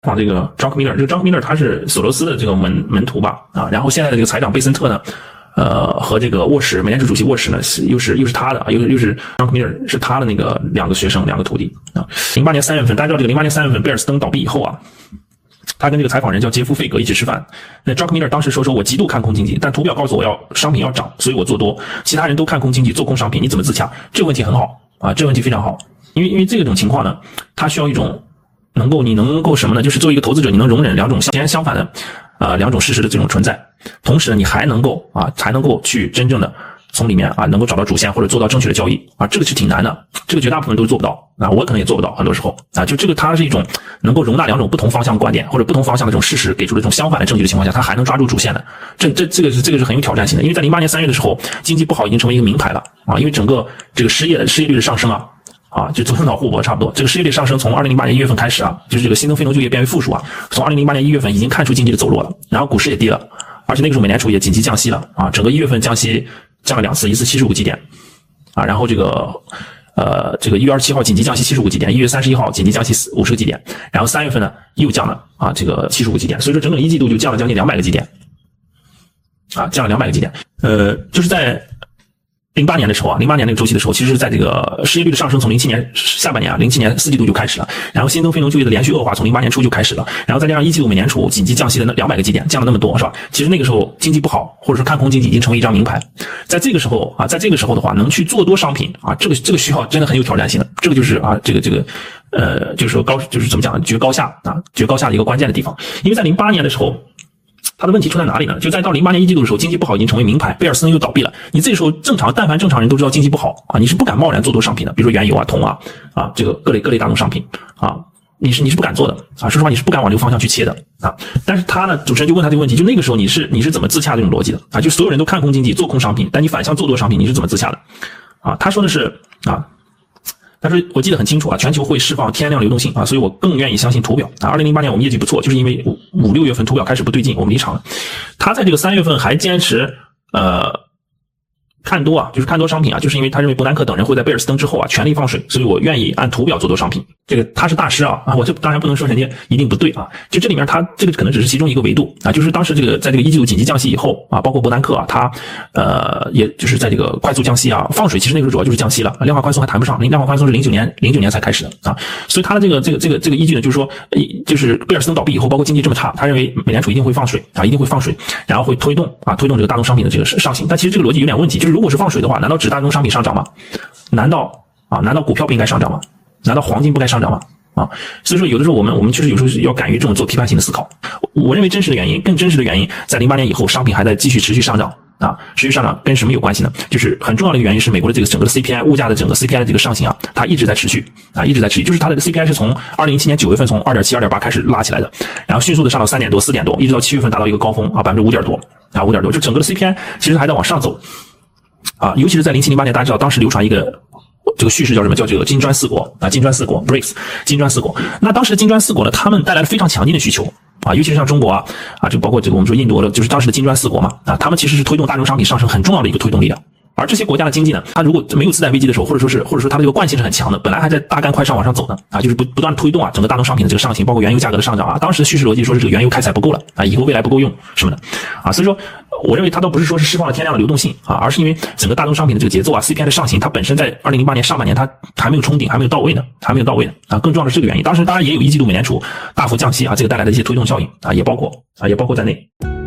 啊，这个 Druckenmiller， 这个 Druckenmiller 他是索罗斯的这个门徒吧，啊，然后现在的这个财长贝森特呢，和这个沃什，美联储主席沃什呢，又是他的啊，又是 Druckenmiller 是他的那个两个学生，两个徒弟啊。08年3月份，大家知道这个08年3月份贝尔斯登倒闭以后啊，他跟这个采访人叫杰夫费格一起吃饭，那 Druckenmiller 当时说我极度看空经济，但图表告诉我商品要涨，所以我做多，其他人都看空经济，做空商品，你怎么自洽？这个问题很好啊，这个问题非常好，因为这种情况呢，它需要一种你能够什么呢？就是作为一个投资者，你能容忍两种截然相反的两种事实的这种存在，同时呢，你还能够去真正的从里面能够找到主线或者做到正确的交易啊，这个是挺难的，这个绝大部分都做不到啊，我可能也做不到，很多时候啊，就这个它是一种能够容纳两种不同方向的观点或者不同方向的这种事实给出的这种相反的证据的情况下，它还能抓住主线的，这个是很有挑战性的，因为在08年3月的时候，经济不好已经成为一个名牌了啊，因为整个这个失业率的上升啊，就头脑互搏差不多。这个失业率上升从2008年1月份开始啊，就是这个新增非农就业变为负数啊，从2008年1月份已经看出经济的走弱了，然后股市也跌了，而且那个时候美联储也紧急降息了啊，整个1月份降息降了2次，一次75基点啊，然后这个1月27号紧急降息75基点，1月31号紧急降息50个基点，然后3月份呢又降了啊这个75个基点，所以说整整一季度就降了将近200个基点啊，降了200个基点，就是在08年的时候啊，08年那个周期的时候，其实在这个失业率的上升从07年下半年啊，07年4季度就开始了，然后新增非农就业的连续恶化从08年初就开始了，然后再加上1季度美联储紧急降息的那200个基点，降了那么多，是吧？其实那个时候经济不好，或者说看空经济已经成为一张名牌。在这个时候的话，能去做多商品啊，这个需要真的很有挑战性的，这个就是啊，就是说就是怎么讲，决高下的一个关键的地方。因为在08年的时候，它的问题出在哪里呢？就在到08年1季度的时候，经济不好已经成为名牌，贝尔斯登又倒闭了。你这时候但凡正常人都知道经济不好啊，你是不敢贸然做多商品的，比如说原油啊、铜啊这个各类大宗商品啊，你是不敢做的啊。说实话，你是不敢往这个方向去切的啊。但是他呢，主持人就问他这个问题，就那个时候你是怎么自洽这种逻辑的啊？就所有人都看空经济，做空商品，但你反向做多商品，你是怎么自洽的啊？他说的是啊。他说我记得很清楚啊，全球会释放天量流动性啊，所以我更愿意相信图表啊。2008年我们业绩不错，就是因为5、6月份图表开始不对劲，我们离场了。他在这个3月份还坚持看多啊，就是看多商品啊，就是因为他认为伯南克等人会在贝尔斯登之后啊全力放水，所以我愿意按图表做多商品。这个他是大师啊，我这当然不能说人家一定不对啊，就这里面他这个可能只是其中一个维度啊，就是当时在这个1季度紧急降息以后啊，包括伯南克啊，他也就是在这个快速降息啊，放水其实那个时候主要就是降息了，量化宽松还谈不上，量化宽松是09年才开始的啊，所以他的这个依据呢，就是说就是贝尔斯登倒闭以后，包括经济这么差，他认为美联储一定会放水啊，然后会推动这个大宗商品的这个上行，但其实这个逻辑有点问题，就是如果是放水的话，难道只大宗商品上涨吗？难道股票不应该上涨吗？难道黄金不该上涨吗？啊，所以说有的时候我们确实有时候要敢于这种做批判性的思考。我认为更真实的原因，在08年以后，商品还在持续上涨啊，持续上涨跟什么有关系呢？就是很重要的一个原因是美国的这个整个的 CPI 物价的整个 CPI 的这个上行啊，它一直在持续，就是它的 CPI 是从2017年9月份从 2.7、2.8 开始拉起来的，然后迅速的上到3点多、4点多，一直到7月份达到一个高峰啊，5点多啊，5点多，就整个的 CPI 其实还在往上走啊，尤其是在07、08年，大家知道当时流传一个这个叙事叫什么？叫这个金砖4国啊，金砖4国 BRICS， 金砖4国。那当时的金砖4国呢，他们带来了非常强劲的需求啊，尤其是像中国啊，就包括这个我们说印度的，就是当时的金砖4国嘛啊，他们其实是推动大宗商品上升很重要的一个推动力的。而这些国家的经济呢，它如果没有次贷危机的时候，或者说它的这个惯性是很强的，本来还在大干快上往上走的啊，就是不断推动啊整个大宗商品的这个上行，包括原油价格的上涨啊。当时的叙事逻辑说是这个原油开采不够了啊，以后未来不够用什么的啊，所以说我认为它倒不是说是释放了天量的流动性啊，而是因为整个大宗商品的这个节奏啊 ，CPI 的上行，它本身在2008年上半年它还没有冲顶，还没有到位呢啊。更重要的是这个原因，当时当然也有1季度美联储大幅降息啊，这个带来的一些推动效应啊，也包括在内。